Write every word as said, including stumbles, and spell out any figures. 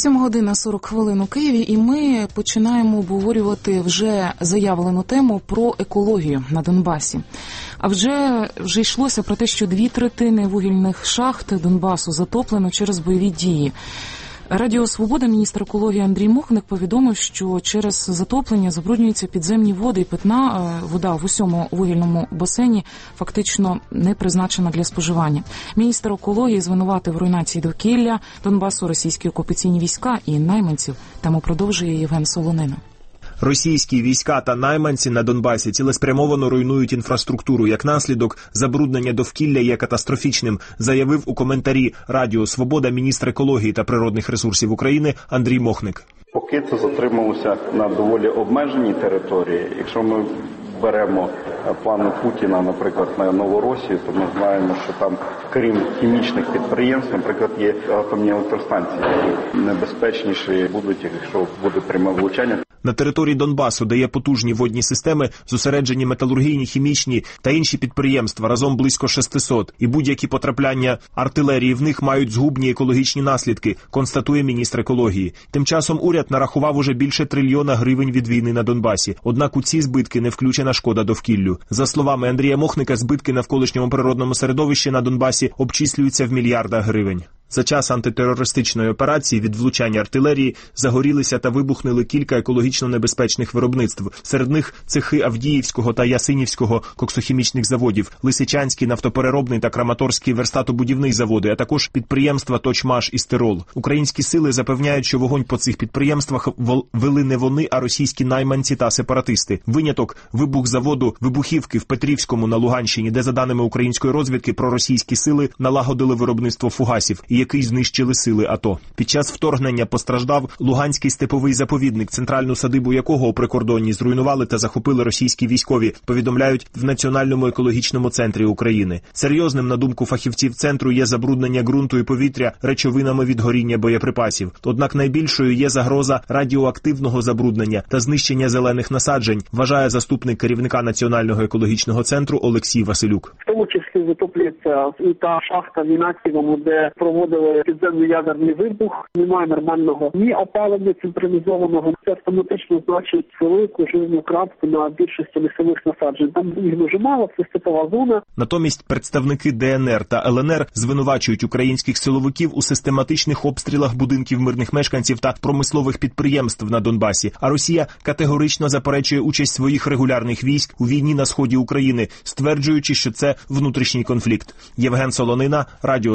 сьома година сорок хвилин у Києві, і ми починаємо обговорювати вже заявлену тему про екологію на Донбасі. А вже, вже йшлося про те, що дві третини вугільних шахт Донбасу затоплено через бойові дії. Радіо «Свобода» міністр екології Андрій Мохник повідомив, що через затоплення забруднюються підземні води, і питна вода в усьому вугільному басейні фактично не призначена для споживання. Міністр екології звинуватив в руйнації довкілля Донбасу російські окупаційні війська і найманців. Тему продовжує Євген Солонина. Російські війська та найманці на Донбасі цілеспрямовано руйнують інфраструктуру. Як наслідок, забруднення довкілля є катастрофічним, заявив у коментарі Радіо «Свобода» міністр екології та природних ресурсів України Андрій Мохник. Поки це затрималося на доволі обмеженій території. Якщо ми беремо плани Путіна, наприклад, на Новоросію, то ми знаємо, що там, крім хімічних підприємств, наприклад, є атомні електростанції, які небезпечніші будуть, якщо буде пряме влучання. На території Донбасу, де є потужні водні системи, зосереджені металургійні, хімічні та інші підприємства, разом близько шестисот, і будь-які потрапляння артилерії в них мають згубні екологічні наслідки, констатує міністр екології. Тим часом уряд нарахував уже більше трильйона гривень від війни на Донбасі, однак у ці збитки не включена шкода довкіллю. За словами Андрія Мохника, збитки навколишньому природному середовищі на Донбасі обчислюються в мільярдах гривень. За час антитерористичної операції від влучання артилерії загорілися та вибухнули кілька екологічно небезпечних виробництв. Серед них цехи Авдіївського та Ясинівського коксохімічних заводів, Лисичанський нафтопереробний та Краматорський верстатобудівний заводи, а також підприємства «Точмаш» і «Стирол». Українські сили запевняють, що вогонь по цих підприємствах вели не вони, а російські найманці та сепаратисти. Виняток – вибух заводу вибухівки в Петрівському на Луганщині, де, за даними української розвідки, проросійські сили налагодили виробництво фугасів, який знищили сили АТО. Під час вторгнення постраждав Луганський степовий заповідник, центральну садибу якого у прикордонні зруйнували та захопили російські військові, повідомляють в Національному екологічному центрі України. Серйозним, на думку фахівців центру, є забруднення ґрунту і повітря речовинами від горіння боєприпасів. Однак найбільшою є загроза радіоактивного забруднення та знищення зелених насаджень, вважає заступник керівника Національного екологічного центру Олексій Василюк. В тому числі затоплюється і та шахта в Інаківому, де проводили підземний ядерний вибух, немає нормального ні опалення централізованого. Це автоматично значить велику живну крапку на більшості лісових насаджень. Там їх дуже мало, це степова зона. Натомість представники ДНР та ЛНР звинувачують українських силовиків у систематичних обстрілах будинків мирних мешканців та промислових підприємств на Донбасі. А Росія категорично заперечує участь своїх регулярних військ у війні на сході України, стверджуючи, що це внутрішній конфлікт. Євген Солонина, Радіо